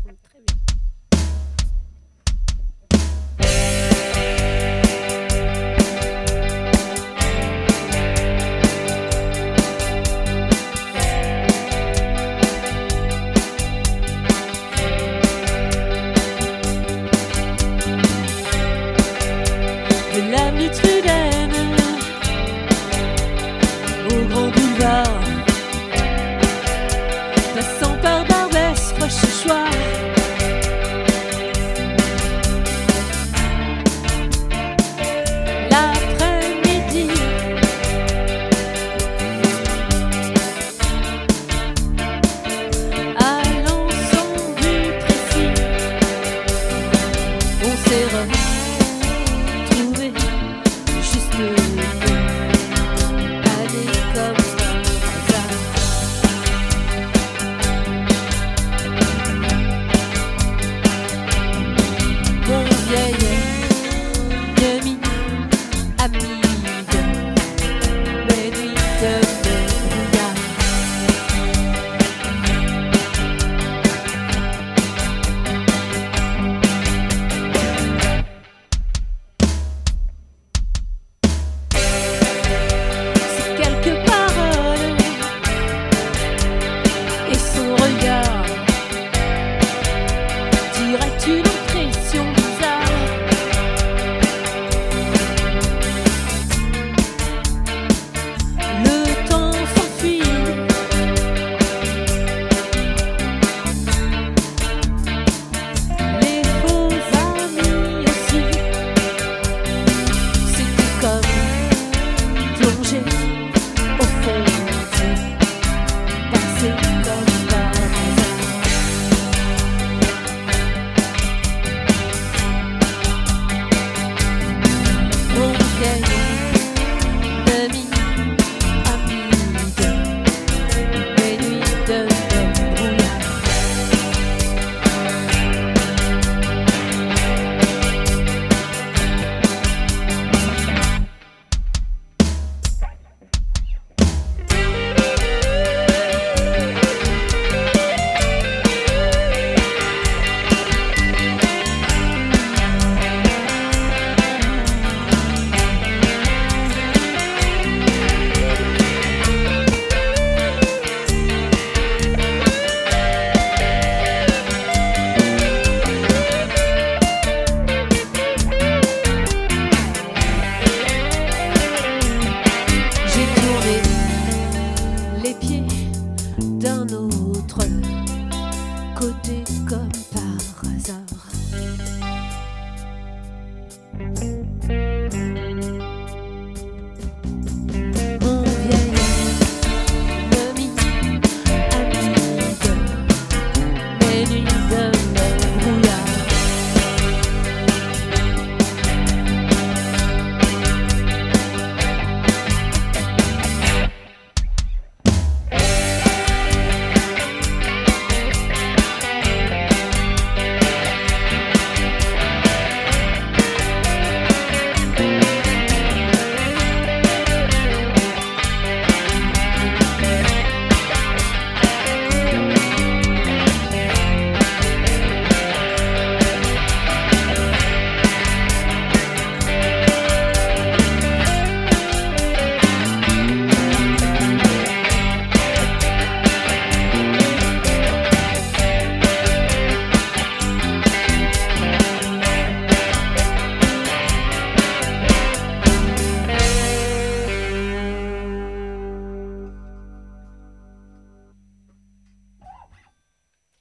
très bien. De l'avenue Trudaine au grand boulevard, passant par Barbès, Rochechouart, l'après-midi, allant sans but précis, on s'est retrouvé juste deux, allés comme par hasard. Mon vieil ami, ami de mes nuits de brouillard. Ces quelques paroles et son regard diraient une impression bizarre. Le temps s'enfuit, les faux amis aussi. C'était comme plonger au fond du passé comme par hasard. Mon vieil ami, ami de mes nuits de brouillard. J'ai tourné les pieds d'un autre côté.